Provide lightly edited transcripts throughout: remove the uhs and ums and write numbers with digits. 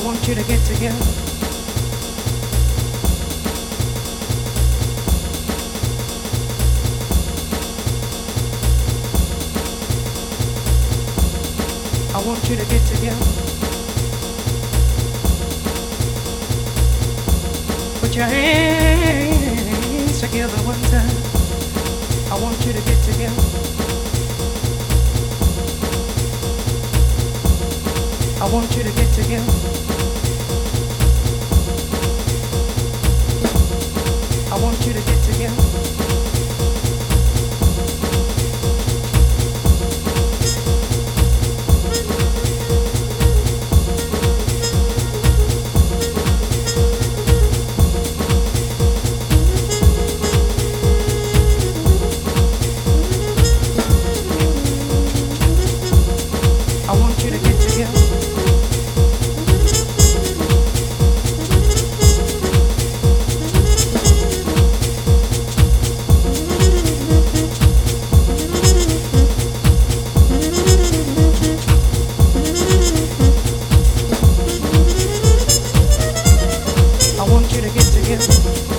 want you to get together. I want you to get together. Put your hands together one time. I want you to get together. I want you to get together. I want you to get together. I want you to get together. I want you to get together.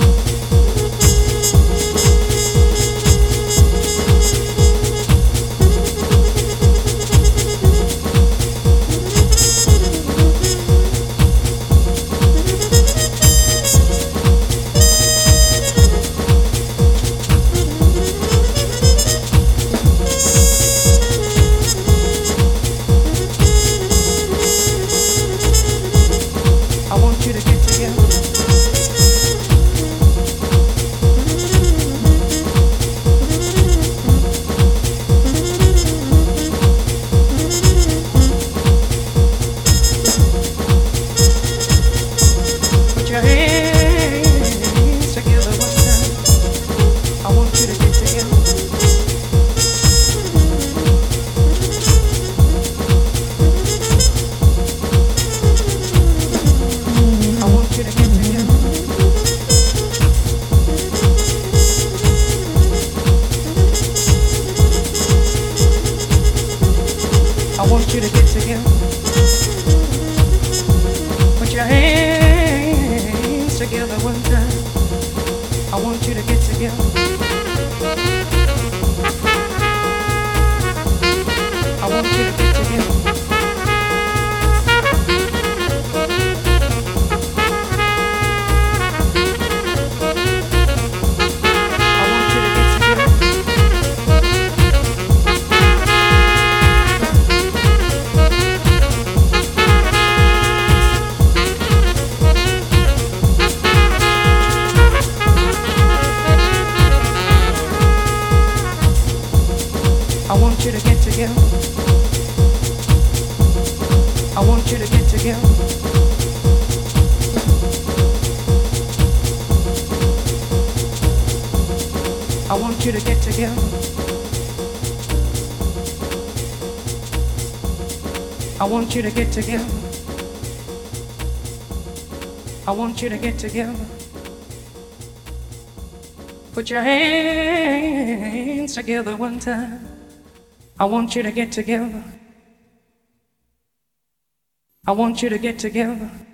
I want you to get together. Put your hands together one time. I want you to get together. I want you to get together. I want you to get together. Put your hands together one time. I want you to get together. I want you to get together. I want you to get together. I want you to get together. I want you to get together. I want you to get together. I want you to get together. Put your hands together one time. I want you to get together. I want you to get together.